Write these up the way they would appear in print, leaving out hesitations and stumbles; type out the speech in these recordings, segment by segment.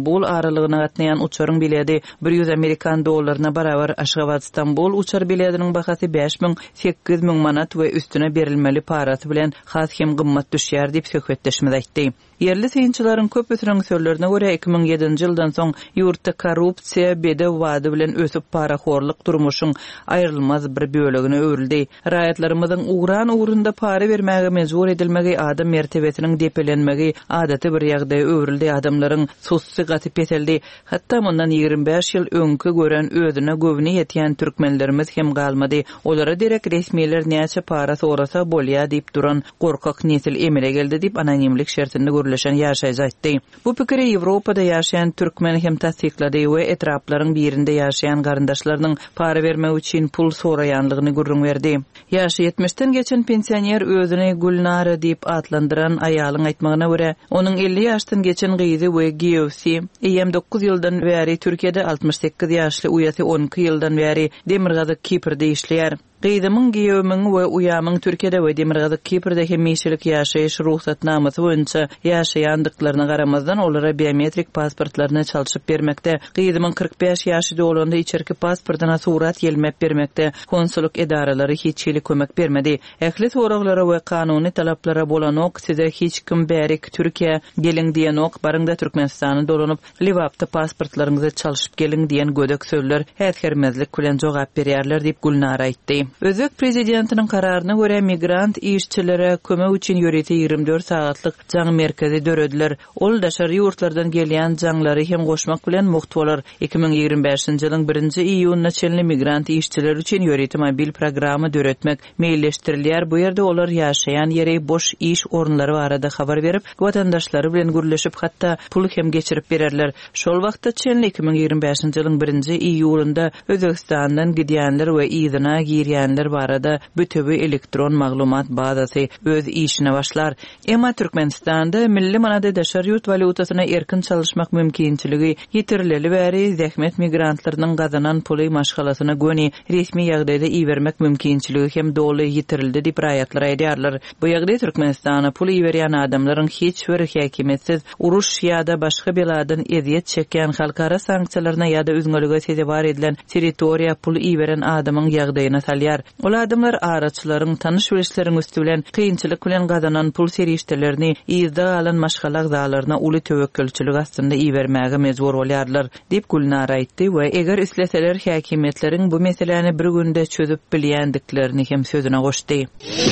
İstanbul aralygyna gatnayan uçaryň bileti 100 Amerikan dollaryna barabar. Aşgabat İstanbul uçar biletiniň bahasy 5.000-8.000 manat we üstüne berilmeli parasy bilen has hem gymmat düşýär diýip söhbetleşmede aýtdy. Yerli synçylaryň köp ötürüňsörlerine görä 2007-nji ýyldan soň ýurtda korrupsiýa bede wady bilen ösüp paraxorlyk durmuşyň aýrylmaz bir bölegine öwrildi. Raýatlarymyzyň ugran ugrunda para bermäge mejbur edilmegi, adam mertebesiniň depelenmegi adaty bir ýagdaýa öwrildi. Adamlaryň sossygaty peteldi. Hatda mundan 25 ýyl öňkü gören özüne gowny ýetýän türkmenlerimiz hem galmady. Olara direk resmiýetler näçe para sorasa bolýa diýip duran gorkak nesil emele geldi diýip anonimlik şertinde görüleşen ýaşaýy aýtdy. Bu pikiri Ýewropada ýaşaýan türkmen hem tasdiklady we etraplaryň birinde ýaşaýan garyndaşlarynyň para bermek üçin pul soraýanlygyny gurrun berdi. Ýaşy 70-den geçen pensioner özüni Gulnara diýip atlandyran aýalyň aýtmagyna görä, onuň 50 ýaşdan geçen gyzy we giýewsi 29 ýyldan bäri Türkiýede 68 ýaşly uýaty 12 ýyldan bäri Demirgazyk Kiprde işleýär. Gyzymyň giýewimiň we uýamyň Türkiýede we Demirgazyk Kiprde hemmeşilik ýaşaýyş ruhsatnamaty boýunça ýaşaýandyklaryna garamazdan olara biometrik pasportlaryny çalşyp bermekde. Gyzymyň 45 ýaşy dolanda içerki pasportyna surat ýelmep bermekde. Konsulluk edaralary hiç ýyly kömek bermedi. Ähli soraglara we kanuny talaplara bolanok size hiç kim bärik Türkiýe geliň diýenok barynda Türkmenistany dolanyp Liwapda pasportlaryňyzy çalşyp geliň diýen gödek sözler häzhermezlik bilen jogap berýärler diýip Gulnara aýtdy. Özbek prezidentiniň kararyna görä migrant işçilere kömek üçin ýöreti 24 saatlyk jaň merkezi dörediler. Ol daşary ýurtlardan gelýän jaňlary hem goşmak bilen muhty bolar. 2025-nji ýylyň 1-nji iýunyna çenli migrant işçiler üçin ýöreti mobil programy döretmek meýilleşdirilýär. Bu ýerde olar ýaşaýan ýere boş iş orunlary barada habar berip, watandaşlary bilen gürleşip hatda pul hem geçirip bererler. Şol wagtda çenli 2025-nji ýylyň 1-nji iýulynda Özbekistandan gidýänler we ýyzyna girýänler barada bütöbi elektron maglumat bazasy öz işine başlar. Emma Türkmenistanda milli manada daşary ýurt valutasyna erkin çalışmak mümkinçiligi ýetirileli bäri zähmet migrantlarynyň gazanan puly maşgalasyna göni resmi ýagdaýda iýermek mümkinçiligi hem doly ýetirildi diýip raýatlar aýdýarlar. Bu ýagdaý Türkmenistana pul iýerýän adamlaryň hiç bir häkimetsiz uruş ýa-da başga beladan eziýet çekýän halkara sanksiýalaryna ýa-da üzgünlüge sezebar edilen territoriýa pul iýeren adamyň ýagdaýyna salýar. Ol adamlar araçlaryň tanış bileşleriň üstü bilen kynçylyk bilen gazanan pul serişdelerini ýyzda alan maşgalak zalaryna uly töwekkülçilik astynda iýermäge mejbur bolýarlar diýip Gulnara aýtdy we eger isleseler häkimetleriň bu meseleni bir günde çözüp bilýändiklerini hem sözüne goşdy.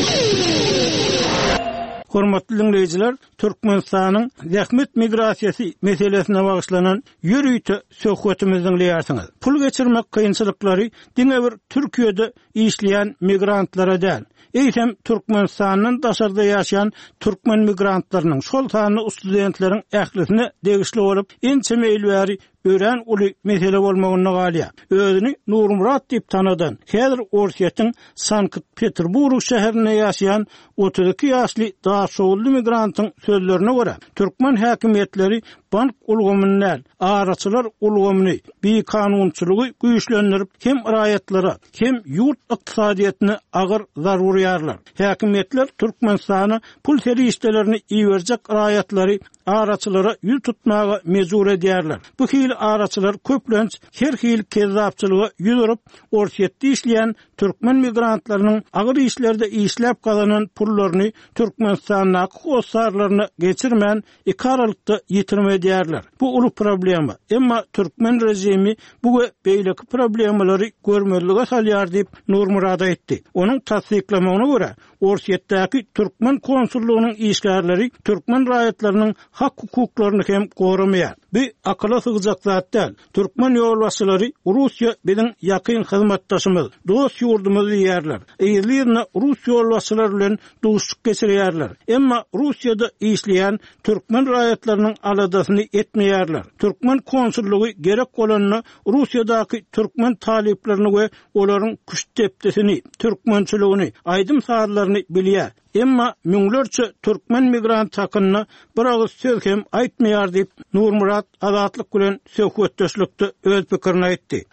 Hormatly dinleyijiler, Türkmenistanyň zähmet migrasiýasy meselesine bagyşlanan ýürüýte söhbetimizi dinleýärsiňiz. Pul geçirmek kynçylyklary diňe bir Türkiýede işleýän migrantlara däl. Eýsem Türkmenistanyň daşarda ýaşaýan türkmen migrantlarynyň şol sany studentleriň ählisine degişli bolup, ençe meýilbäri ören uly mesele bolmagyna galýar. Özüni Nurmurat diýip tanadan, häzir Orsiýatyň Sankt-Peterburg şäherinde ýaşaýan 32 ýaşly daşowly migrantyň sözlerine görä, türkmen häkimetleri bank ulgamyndan araçylar ulgamyny bir kanunçylygy güýçlendirip hem raýatlara hem ýurt ykdysadyýatyna agyr zarar berýärler. Häkimetler Türkmenistany pul serişdelerini iýerjek raýatlary araçylara ýol tutmaga mejbur edýärler. Bu hili araçylar köplenç her hili kezzapçylyga ýüzüp Orsiýetde işleýän türkmen migrantlarynyň agyr işlerde işläp gazanan pullaryny Türkmenistanyň hossarlaryna geçirmän ikaralykda ýetirmedýärler. Bu uly problema. Emma türkmen rejimi bu beýleki problemalary görmezlige salýar diýip Nurmurat aýtdy. Onuň tasdiklamagyna görä, Orsiýetdäki türkmen konsullugynyň işgärleri türkmen raýatlarynyň hak hukuklaryny hem goramaýar. Bir akla sığjak zat däl. Türkmen ýolbaşçylary Russiýa bilen ýakyn hyzmatdaşymyz, dost ýurdumyz diýerler. Eýlerini Rus ýolbaşçylary bilen dostluk geçirýärler. Emma Russiýada işleýän türkmen raýatlarynyň aladasyny etmeýärler. Türkmen konsullugy gerek bolanyny Russiýadaky türkmen taliplerini we olaryň güç tepdesini, türkmençiligini, aýdym sahallaryny bilýär. Emma müňlerçe türkmen migrant hakyna bir agyz söz hem aýtmaýar diýip Nurmurat azatlyk bilen söhbetdeşlikde öz pikirini aýtdy.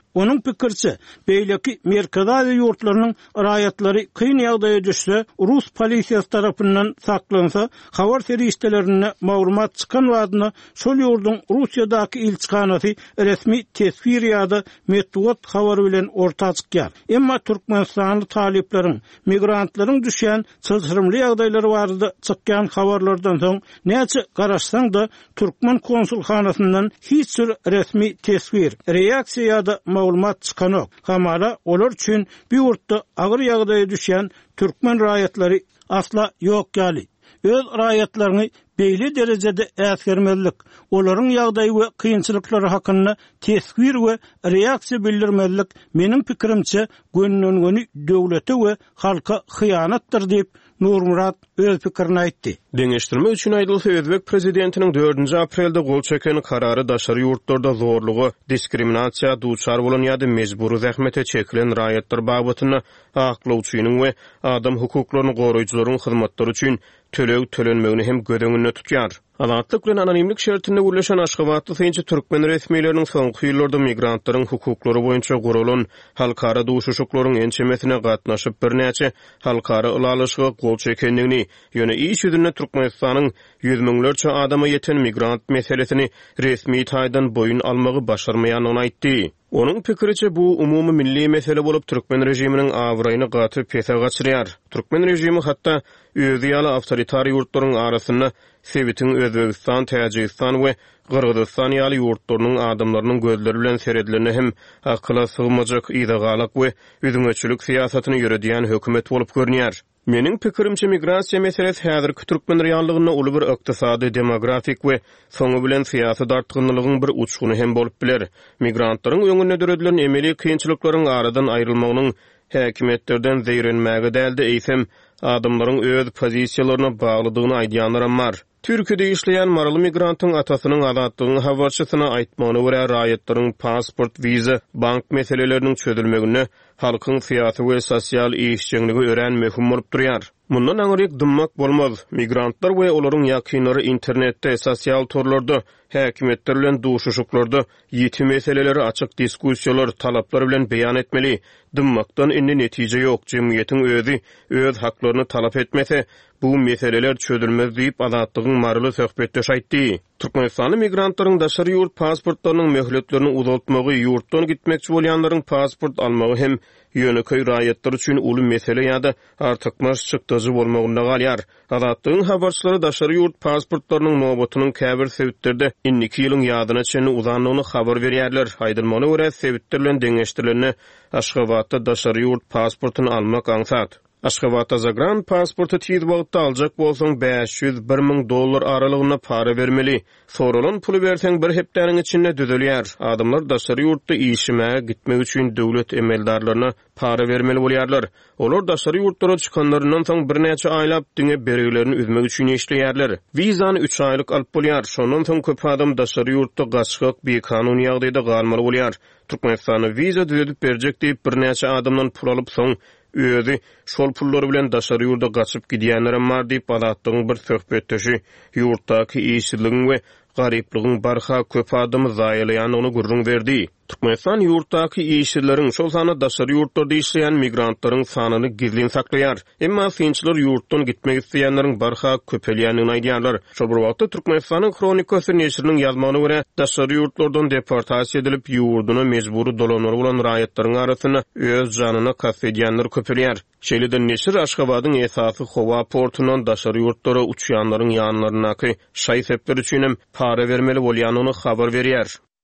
Onun pikirçe, beýleki Merkezi ýurtlarynyň raýatlary kyn ýagdaýa düşse, Rus polisiýasy tarapyndan saklansa, habar serişdelerine maglumat çykan wadyna şol ýurdun Russiýadaky ilçihanasy resmi tesbir ýa-da metbuat habary bilen orta çykýar. Emma Türkmenistanly talipleriň, migrantlaryň düşýän çylşyrymly ýagdaýlary barada çykýan habarlardan soň näçe garaşsaň da Türkmen konsulxanasyndan hiç bir resmi tesbir, reaksiýa ýa-da maglumat çykanok. Hamala olar üçin bir ýurtda agyr ýagdaýa düşýän Türkmen raýatlary asla ýok ýaly. Öz raýatlaryny beýle derejede äsgermezlik, olaryň ýagdaýy we kynçylyklary hakynda tesbir we reaksiýa bildirmezlik meniň pikirimçe gönüňi döwlete we halka hyýanatdyr diýip Nurmurat öz pikirini aýtdy. Deňeşdirme üçin aýdylsa Özbek prezidentiniň 4 aprelde gol çeken karary daşary ýurtlarda zorlugy, diskriminasiýa duçar bolan ýa-da mejburi zähmete çekilen raýatlar babatyna aklawçynyň we adam hukuklaryny goraýjylaryň hyzmatlary üçin tölew tölenmegini hem gödeňinde tutýar. Azatlyk bilen anonimlik şertinde birleşen Aşgabatly synçy türkmen resmiýetleriniň soňky ýyllarda migrantlaryň hukuklary boýunça guralan halkara duşuşuklaryň ençemesine gatnaşyp birnäçe halkara ulalyşyga gol çekendigini, ýöne iş ýüzünde Türkmenistanyň yüz miňlerçe adama ýeten migrant meselesini resmi taýdan boyun almagy başarmaýanyny aýtdy. Onun pikiriçe bu umumy milli mesele bolup Türkmen rejiminiň awraýyny gatyp pese gaçyrýar. Türkmen rejimi hatda özü ýaly awtoritar ýurtlaryň arasynda Sebitiň Özbegistan, Täjikistan we Gyrgyzstan ýaly ýurtlarynyň adamlarynyň gözleri bilen seredlerini hem akyla sygmajak ýa-da we üzüňeçilik siýasatyny ýürüdýän hökümet bolup görünýär. Meniň pikirimçe migrasiýa meselesi häzirki Türkmen reallygyna uly bir ykdysady, demografik we soňu bilen siýasy dartgynlygyň bir uçguny hem bolup biler. Migrantlaryň öňüne döredilen emeli kynçylyklaryň aradan aýrylmagynyň häkimetlerden zeýrenmäge däldi eýsem adamlaryň öz pozisiýalaryna baglydygyny aýdýanlar bar. Türkiýede işleýän maraly migrantyň atasynyň azatlygyny habarçysyna aýtmagyna görä raýatlaryň pasport, wiza, bank meseleleriniň çözülmegine halkyň syýasy we sosial işçiligi ören möhüm bolup durýar. Mundan aňyryk dymmak bolmaz. Migrantlar we olaryň ýakynlary internetde, sosial torlarda, häkimetler bilen duşuşuklarda ýeti meseleleri açyk diskussiýalar, talaplar bilen beýan etmeli. Dymmakdan indi netije ýok. Jemgyýetiň özü öz haklaryny talap etmese, bu meseleler çözülmez diýip azatlygyň maraly söhbetde aýtdy. Türkmenistanyň migrantlaryň daşary ýurt pasportlarynyň möhletlerini uzatmagy, ýurtdan gitmekçi bolýanlaryň pasport almagy hem ýöneköy raýatlar üçin uly mesele ýa-da artykmaş çykdyjy bolmagyna galýar. Azatlygyň habarçylary daşary ýurt pasportlarynyň nobatynyň käbir sebäplerde 2 ýylyň ýadyna çenli uzanlygyny habar berýärler. Aýdylmagyna görä sebäpler bilen deňeşdirilenne Aşgabatda daşary ýurt pasportyny almak aňsat. Aşgabatda zagran pasportu tiz wagtda aljak bolsaň $500-1000 aralygyna para bermeli. Soralan pulu berseň bir hepdeniň içinde düzelýär. Adamlar daşary ýurtda işime gitmek üçin döwlet emeldarlaryna para bermeli bolýarlar. Olar daşary ýurtlara çykanlaryndan soň birnäçe aýlap diňe bereglerini üzmek üçin işleýärler. Wizany 3 aýlyk alyp bolýar. Şondan soň köp adam daşary ýurtda gaçyk bir kanuny ýagdaýda galmaly bolýar. Türkmenistany wiza düzelip berjek diýip birnäçe adamdan pul alyp soň özü şol pullary bilen daşary ýurda gaçyp gidýänler bar diýip adatlygyň bir söhbetdeşi ýurtdaky işçiligiň we garyplygyň barha köp adamy zaýalaýanyny gurrun berdi. Türkmenistan ýurtdaky işçileriň şol sany daşary ýurtlarda işleýän migrantlaryň sanyny gizlin saklaýar. Emma synçylar ýurtdan gitmek isleýänleriň barha köpelýänini aýdýarlar. Şol bir wagtda Türkmenistanyň kronikasy neşriniň ýazmagyna görä daşary ýurtlardan deportasiýa edilip ýurduny mejburi dolanary bolan raýatlaryň arasyna öz janyna kasp edýänler köpelýär. Şeýleden neşir Aşgabatyň esasy Howa portundan daşary ýurtlara uçýanlaryň ýanlarynaky şaý sepler üçin hem para bermeli bolýanyny habar berýär.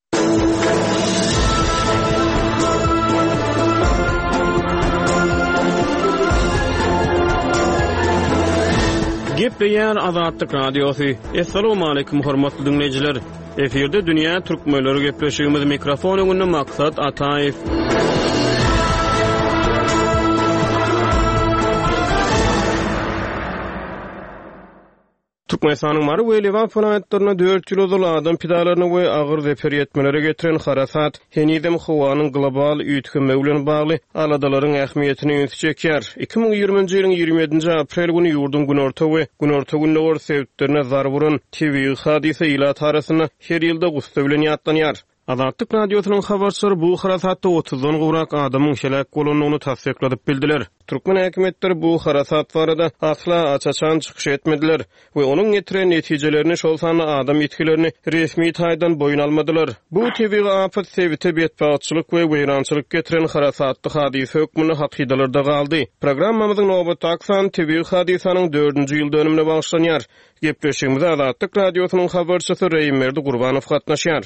Gepleýär Azatlyk radiosy. Assalamu alaykum hormatly dinleýijiler. Eferde dünýä türkmenleri gepleşigimiz mikrofon öňünde maksat Ataýew. Türkmenistanyň Mary we Lewan vilayatlaryna 4 ýyl ozal adam pidalaryny we agyr zeper ýetmelere getiren harasat henidem howanyň global üýtgünmegi bilen bagly aladalaryň ähmiýetini ýetişekýär. 2020-nji ýylyň 27-nji aprel güni ýurdun günorta we günorta günde sebäplerine zar vuran TV hadise ila tarasyna her ýylda gusta bilen ýatlanýar. Azatlyk radiosynyň habarçylary bu harasatda 30-dan gowrak adamyň şelek bolanyny tasdikladyp bildiler. Türkmen häkimetleri bu harasat barada asla açaçan çykyş etmediler we onuň getiren netijelerini şol sanly adam ýetkilerini resmi taýdan boyun almadylar. Bu tebii afat sebäbi betbaatçylyk we weýrançylyk getiren harasatly hadise hökmüni hakydalarda galdy. Programmamyzyň nowbaty aksan tebii hadisanyň 4-nji ýyl dönümine bagşlanýar. Gepleşigimizde Azatlyk radiosynyň habarçysy Reýmerdi Gurbanow gatnaşýar.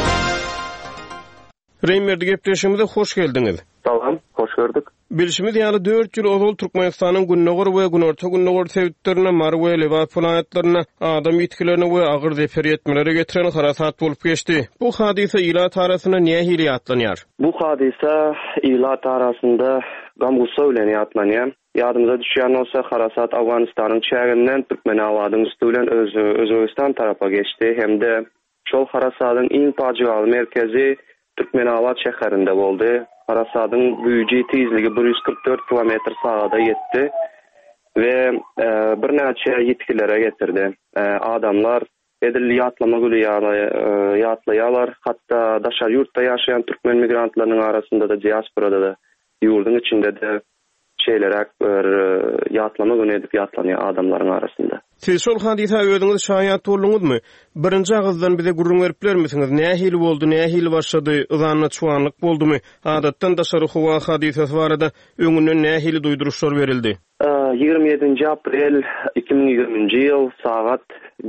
Reýmerdi, gepleşigimize hoş geldiňiz. Salam, hoş gördük. Bilişimiz ýaly 4 ýyl ozal Türkmenistanyň günnägor we günorta günnägor sebäplerine mar we lebap vilayatlaryna adam ýetkilerini we agyr zefer etmeleri getiren harasat bolup geçdi. Bu hadise ýyla tarasyna näme hili atlanýar? Bu hadise ýyla tarasynda gamgusa bilen ýatlanýar. Ýadymyza düşýän bolsa harasat Awganystanyň çäginden Türkmen awadyň üstünden Özbegistan tarapa geçdi. Hemde şol harasatyň iň pajigaly merkezi Türkmenawat şäherinde boldy. Harasatyň güýji tezligi 144 km/saata ýetdi we bir näçe ýetkilere getirdi. Adamlar edilli ýatlama ýatlaýarlar. Hatda daşar ýurtda ýaşaýan türkmen migrantlarynyň arasynda da diasporada da ýurdun içinde de şeylerak bir ýatlama güni edip ýatlanýar adamlaryň arasynda. Siz şol hadise öýdüňiz şaýat bolduňyzmy? Birinji agızdan bize gurrun berip bermisiňiz? Näme hili boldy, näme hili başlady? Ýanyna çuwanlyk boldumy? Adatdan daşary howa hadisesi barada öňünden näme hili duýduruşlar berildi? 27 aprel 2020-nji ýyl saat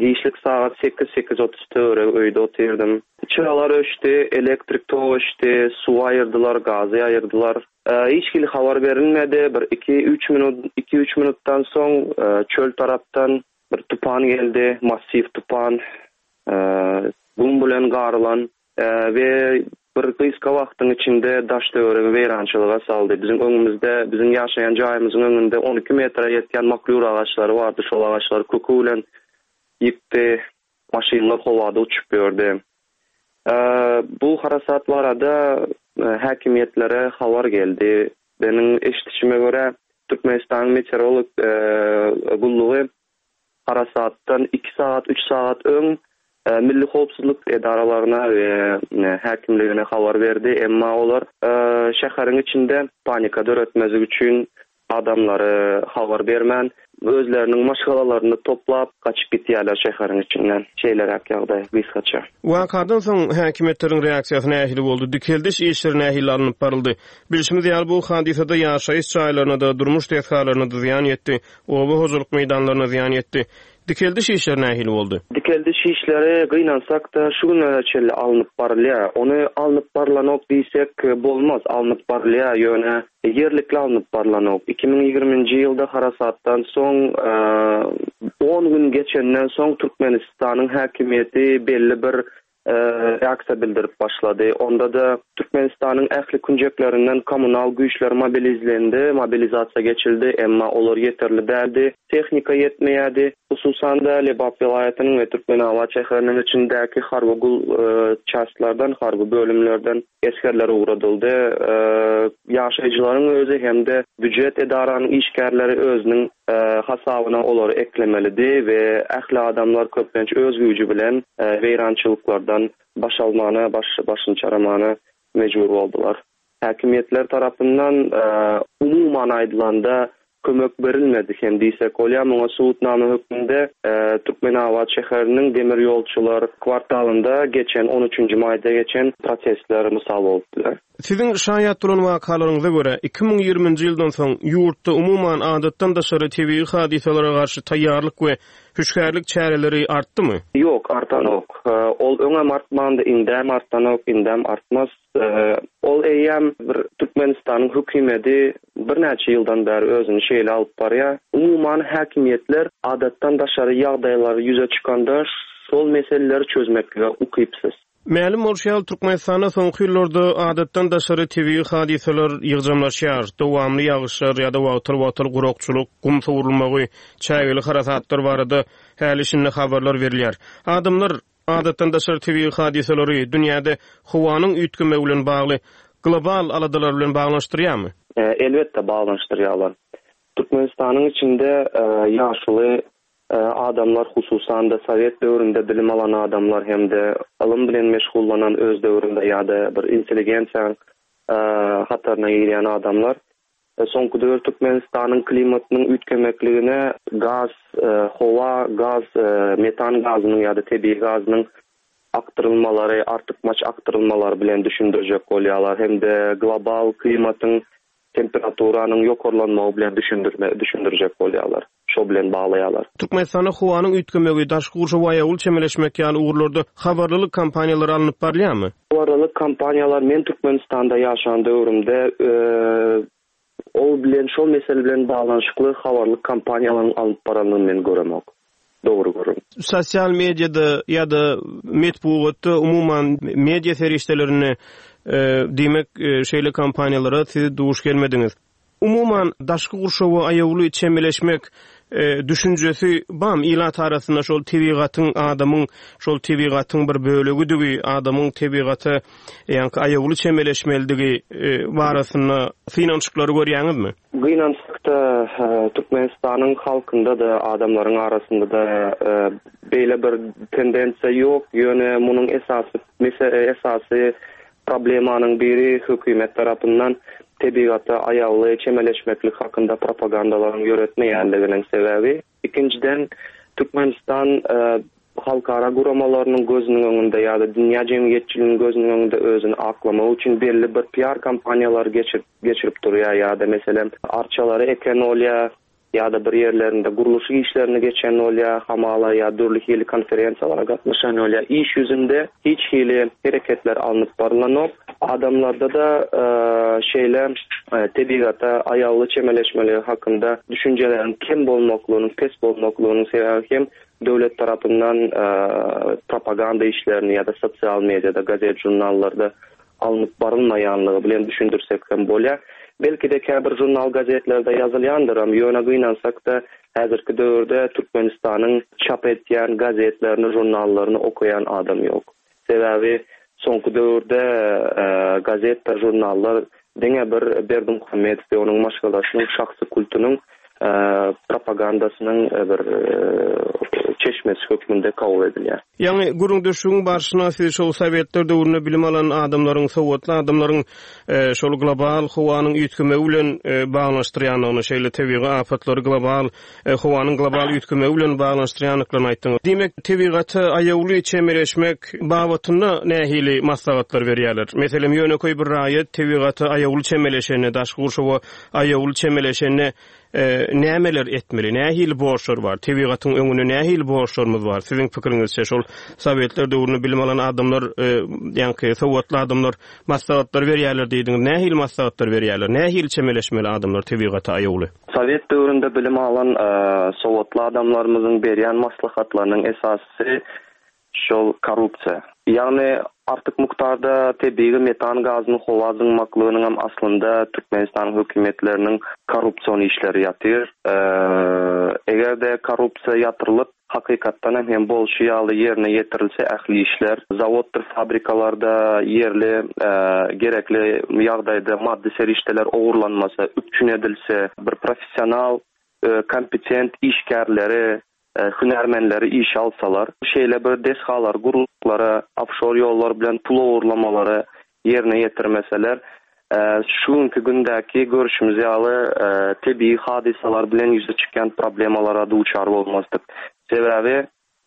8:30 öýde otyrdım. Çyralar öşdi, elektrik togy öşdi, su aýyrdylar, gaz aýyrdylar. Hiç kili habar berilmedi. Bir 2-3 minutdan soň çöl tarapdan bir tupan geldi, massiv tupan. Gum bilen garylan we bir gysga wagtyň içinde daş döwregi weýrançylyga saldy. Bizim öňümizde, bizim ýaşaýan jaýymyzyň öňünde 12 metre ýetken maklur agaçlary bardy. Şol agaçlar kökü bilen ýitdi, maşynalar howada uçup gördi. Bu harasat barada häkimiýetlere habar geldi. Benim eşitişime göre Türkmenistan meteorolog gullugy harasatdan 2 saat, 3 saat öň Milli Howpsuzlyk edaralaryna we häkimligine habar berdi. Emma olar şäheriň içinde panika döretmezlik üçin adamlary habar bermän, özleriniň maşgalalaryny toplap kaçyp gitýärler şäheriň içinden. Şeyler ýagdaý gysgaça. Wakadan soň häkimetleriň reaksiýasy nähili boldy? Dikeldiş işleri nähili alınıp baryldy? Bilişimiz ýaly bu hadisede ýaşaýyş çaýlaryna da, durmuş tehkalaryna da ziýan ýetdi. Oba hozurluk meýdanlaryna ziýan ýetdi. Dikeldiş işleri nähili boldy? Dikeldiş işleri gynansak da şu näçeli alınıp barylýar. Onu alınıp barlanok diýsek bolmaz. Alınıp barylýar ýöne yerlikli alınıp barlanok. 2020-nji ýylda harasatdan soň 10 gün geçenden soň Türkmenistanyň häkimiýeti belli bir reaksiýa bildirip başlady. Onda da Türkmenistanyň ähli künjeklerinden kommunal güýçler mobilizasiýa geçildi, emma olar ýeterli däldi. Tehnika ýetmeýärdi. Hususan da Lebap vilayatynyň we Türkmenawat şäheriniň içindäki harby çastlardan, harby bölümlerden eskerler uğradyldy. Ýaşaýjylaryň özü hemde büdjet edaranyň işgärleri özüniň hasabyna olary eklemelidi we ähli adamlar köplenç öz güýji bilen weýrançylyklardan baş almana, başyny çaramana mejbur boldular. Häkimiýetler tarapyndan umumyň aýdylanda kömek berilmedi. Hem diýsek bolýar, muňa suwutnama hökmünde Türkmenawat şäheriniň demir ýolçular kwartalynda geçen 13-nji maýda geçen protestler mysal boldular. Siziň şaýat bolan wakalaryňyza görä 2020-nji ýyldan soň ýurtda umumyň adatdan daşary tebii hadiselere garşy taýýarlyk we hüşgärlik çäreleri artdymy? Ýok, artanok. Ol öňe artmandy, indäm artanok, indäm artmaz. Ol eýem bir Türkmenistanyň hökümeti bir näçe ýyldan bäri özüni şeýle alyp barýar. Umumyň häkimiýetler adatdan daşary ýagdaýlary ýüze çykanda şol meseleleri çözmekle ukypsyz. Mälim bolşýar Türkmenistanda soňky ýyllarda adatdan daşary tebii hadiseler ýygjamlaşýar. Dowamly ýagyşlar ýa-da wagtyl gurokçuluk, gum sowurulmagy, çäýgili harasatlar barada häli şinli habarlar berilýär. Adamlar adatdan daşary tebii hadiseleri dünýäde howanyň üýtgüme bilen bagly global aladalar bilen baglanşdyrýarmy? Elbetde baglanşdyrýarlar. Türkmenistanyň içinde ýaşuly adamlar, hususan da Sovet döwründe bilim alan adamlar hem de alym bilen meşgullanan öz döwründe ýa-da bir intelligensiýa hatarına ýerýän adamlar soňky döwür Türkmenistanyň klimatynyň ütgemekligine gaz, howa, gaz, metan gazynyň ýa-da tebii gazynyň aktyrylmalary, artykmaç aktyrylmalary bilen düşündirjek bolýarlar hem de global klimatyň temperaturaның yokorlanmagy bilen düşündirjek bolýarlar. Şo bilen baglaýarlar. Türkmenistanda howanyň ütgemegi, daşky gurşaw aýagyl çemeleşmek ýaly ugrlarda habarlylyk kampaniýalary alınıp barýarmy? Habarlylyk kampaniýalar men Türkmenistanda ýaşan döwrümde ol bilen şol mesele bilen baglanyşykly habarlyk kampaniýalaryň alınıp baranlygyny men göremok. Dogry görüm. Sosial mediada ýa-da medpugatda umumyň media feriştelerini demek şeýle kampaniýalara siz duş gelmediňiz. Umumyň daşky gurşawy aýagly çemeleşmek düşünjesi bam ilat arasynda şol tebigatyň adamyň şol tebigatyň bir bölegi adamyň tebigaty ýa-ni aýagly çemeleşmeldigi barasynda synançyklary görýäňizmi? Gynançykda Türkmenistanyň halkynda da adamlaryň arasynda da beýle bir tendensiýa ýok. Ýöne munyň esasy problemanyň biri hökümet tarapyndan tebigaty aýagly çemeleşmeklik hakynda propagandalaryň ýöretmeýändiginiň sebebi. İkinciden Türkmenistan halkara guramalarynyň gözüniň öňünde ýa-da dünýä jemgyýetçiliginiň gözüniň öňünde özüni aklamak üçin belli bir PR kampaniýalary geçirip durýar ýa-da meselem arçalary eken bolýar ýa-da bir ýerlerinde guruluş işlerini geçen bolýar, hamala ýa dürli hili konferensiýalara gatnaşan bolýar. İş ýüzünde hiç hili hereketler alınıp barlanok. Adamlarda da tebigata aýagly çemeleşmeligi hakynda düşünjelerin kim bolmaklygyny, pes bolmaklygyny sebebi hem döwlet tarapyndan propaganda işlerini ýa-da sosial mediada, gazet, jurnallarda alınıp barylmaýanlygy bilen düşündirsek hem bolýar. Belki de käbir jurnal gazetlerde ýazylýandyr, ýöne gynansak da häzirki döwürde Türkmenistanyň çap etýän gazetlerini, jurnallaryny okuyan adam ýok. Sebebi soňky döwürde gazet, jurnallar diňe bir Berdimuhammedow we onuň maşgalasynyň şahsy kultunyň propagandasynyň bir çeşmesi hökmünde kabul edilýär. Ýani gurunduşyň barşyna siz şol Sowetler döwründe bilim alan adamlaryň, sowatly adamlaryň şol global howanyň ütgemegi bilen baglanşdyrýanyny, şeýle tebii afatlary global howanyň global ütgemegi bilen baglanşdyrýanyklaryny aýtdyňyz. Demek tebigaty aýagly çemeleşmek babatyna nähili maslahatlar berýärler. Meselem ýöneköý bir raýat tebigaty aýagly çemeleşene, daşky gurşawy aýagly çemeleşene nämeler etmeli, nähili borçlar bar, tebigatyň öňüne nähili borçlarymyz bar. Siziň pikiriňizçe şol Sowetler döwründe bilim alan adamlar, ýa-ni sowatly adamlar maslahatlar berýärler diýdiňiz. Nähili maslahatlar berýärler, nähili çemeleşmeli adamlar tebigaty aýagly? Sowet döwründe bilim alan sowatly adamlarymyzyň berýän maslahatlarynyň esasy şol korrupsiýa. Ýani artık muktarda tebii metan gazyny howa zyňmaklygynyň hem aslında Türkmenistan hökümetleriniň korrupsiýon işleri ýatyr. Egerde korrupsiýa ýatyrylyp hakykatdan hem bolşiýaly ýerine ýetirilse ähli işler, zawodlar, fabrikalarda yerli gerekli ýagdaýda maddi serişdeler ogurlanmasa, üçin edilse, bir professional, kompetent işgärleri, hünermenleri iş alsalar, şeýle bir deshalar, guruluklara, offshore ýollar bilen pul ogurlamalary ýerine ýetirmeseler, şuňky gündäki görüşimiz ýaly tebii hadisalar bilen ýüze çykýan problemalara duçar bolmasdyk. Sebebi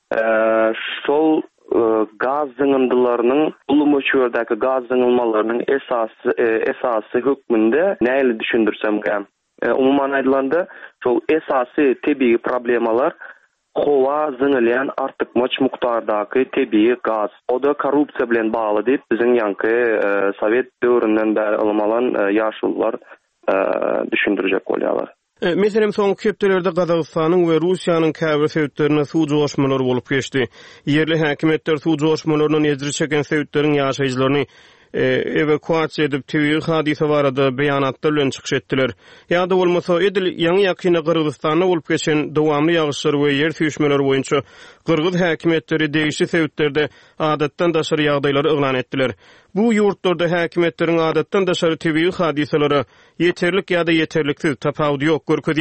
şol gaz zyňyndylarynyň uly möçberdäki gaz zyňylmalarynyň esasy hökmünde näle düşündirsem hem umumyň aýdylanda şol esasy tebii problemalar howa zyňylýan artykmaç muktardaky tebii gaz. O da korrupsiýa bilen bagly diýip biziň ýanky Sowet döwründen bäri almalan ýaşullar düşündirjek bolýarlar. Meselem soňky hepdelerde Gazagystanyň we Russiýanyň käbir sebäplerine suw joşmalary bolup geçdi. Yerli häkimetler suw joşmalaryny ejri çeken sebäpleriň ýaşaýjylaryny evakuasiýa edip tebii hadisa barada beýanatlar bilen çykyş etdiler. Ýa-da bolmasa edil ýa-ni ýakyna Gyrgyzstanda bolup geçen dowamly ýagyşlar we ýer süýşmeleri boýunça Gyrgyz häkimetleri degişli sebäplerde adatdan daşary ýagdaýlary eglan etdiler. Bu ýurtlarda häkimetleriň adatdan daşary tebii hadisalara ýeterlik ýa-da ýeterliksiz tapawudy ýok görkezýän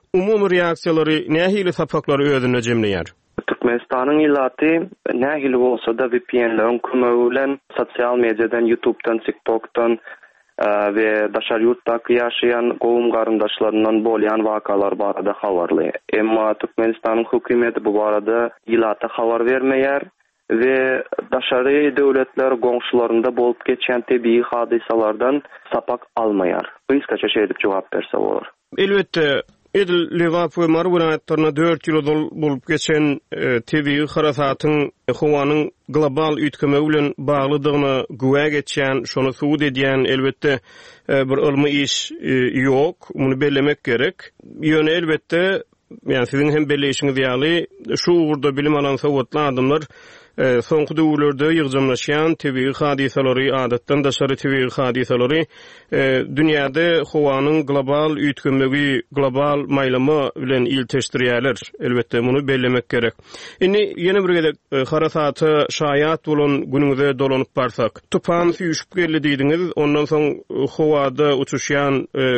umumy reaksiýalary nähili sapaklary özüne jemleýär? Türkmenistanyň ýylaty nähili bolsa da VPN-leriň kömegi bilen sosial mediadan, YouTube'dan, TikTok'tan ve daşar yurtdaky ýaşaýan gowum garyndaşlaryndan bolýan wakalar barada habarly. Emma Türkmenistanyň hökümeti bu barada ýylata habar bermeýär ve daşary döwletler goňşularynda bolup geçen tebii hadisalardan sapak almaýar. Kıskaça şeýdip jogap berse bolar. Elbetde Edil Lewap we Marwuratlaryna 4 ýyl bolup geçen tebii harasatyň howanyň global ütkeme bilen baglydygyny güwä geçen, şonu suwd edýän elbetde bir ilmi iş ýok. Muny bellemek gerek. Ýöne elbetde yani sizin hem belleşiňiz ýaly şu ugurda bilim alan sowatly adamlar soňky döwürlerde ýygjamlaşýan tebii hadisalary, adatdan daşary tebii hadisalary dünýäde howanyň global ütkünligi, global maýlamy bilen ilteşdirýärler. Elbetde muny bellemek gerek. Indi ýene bir gede harasaty şaýat bolan günüňize dolanyp barsak, tupan süýüşüp geldi diýdiňiz, ondan soň howada uçuşýan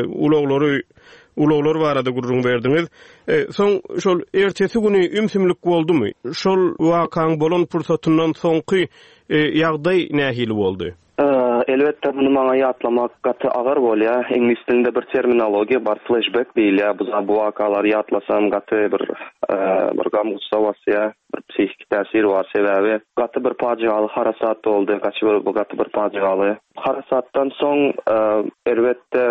ulaglar barada gurrun berdiňiz. Soň şol ertesi güni ümsümlik boldumy? Şol wakaň bolan pursatyndan soňky ýagdaý nähili boldy? Elbette bunu maňa ýatlamak gaty agar bolýar. Ingliz dilinde bir terminologiýa bar, flashback diýilýär. Bu wakalary ýatlasam gaty bir gamgussa wasya, bir psihik täsir bar sebäbi gaty bir pajaly harasat boldy. Gaty bir pajaly harasatdan soň elbette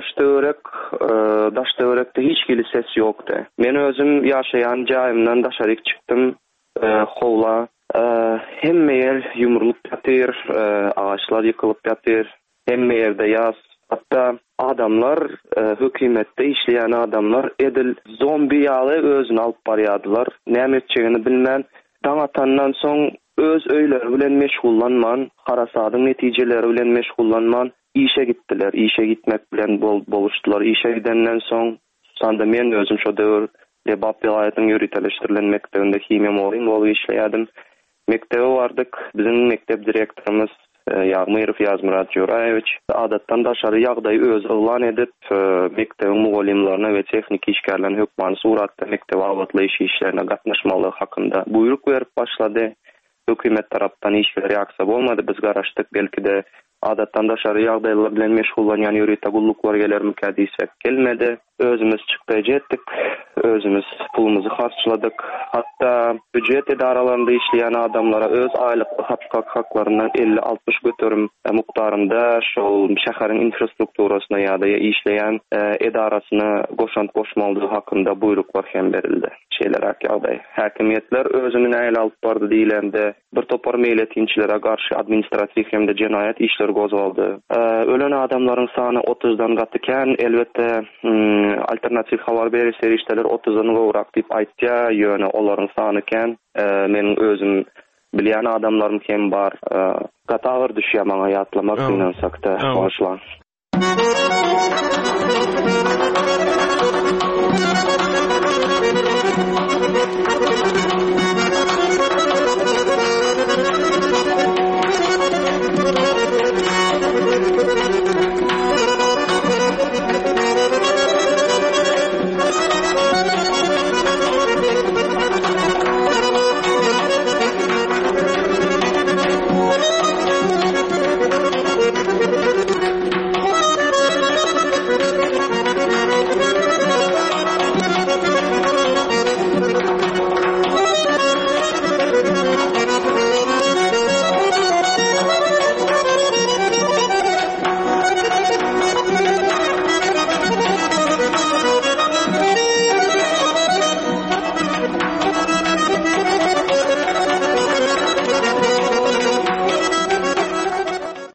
daşdöwrekde hiç gili ses ýokdy. Men özüm ýaşaýan jaýymdan daşaryk çykdym. Howla hemme yer yumrulup ýatyr, ağaçlar ýykylyp ýatyr, hemme ýerde ýaz. Hatta adamlar, hökümetde işleyen adamlar edil zombi ýaly özüni alyp barýardylar. Näme etjegini bilmän. Daň atandan soň öz öýleri bilen meşgullanman, harasadyň netijeleri bilen meşgullanman, işe gittiler. İşe gitmek bilen boluşdular. İşe gidenden soň sanda men özüm şo döwür Lebap vilayatynyň ýöreteleşdirilen mektebinde kimya molim bolup işleýärdim. Mektebe bardyk. Bizim mektep direktorumuz Ýagmyrow Ýazmurat Joraýewiç adatdan daşary ýagdaýy öz ýylan edip mektebiň mugallimlerine we tehnik işgärlerine hökmany suratda mektep awatlaýyş işlerine gatnaşmaly hakynda buyruk berip başlady. Hökümet tarapdan hiç bir reaksiýa bolmady. Biz garaşdyk, belki de adatdan daşary ýagdaýlar bilen meşgullanýan ýöretagullyklary gelermikä diýsek gelmedi. Özümüz çykdy jetdik, özümüz pulumuzy harçladyk. Hatta büdjet edaralarynda işleýän adamlara öz aýlyk haklaryndan 50-60 götürüm mukdarynda şol şäheriň infrastrukturasyna ýa-da işleýän edarasyna goşmalydygy hakynda buyruklar hem berildi. Şeýler ýagdaý. Häkimetler özüni näle alyp bardy diýilende bir topar meýletinçilere garşy administrativ hem de jenaýat işleri gozuldy. Ölen adamlaryň sany 30-dan gatykän, elbette alternativ habar beriş serişdeler 30-dan gowrak diýip aýtdy. Ýöne olaryň sany ken meniň özüm bilýän adamlarym hem bar. Gatawar düşýär maňa ýatlamak bilen sakda başlan.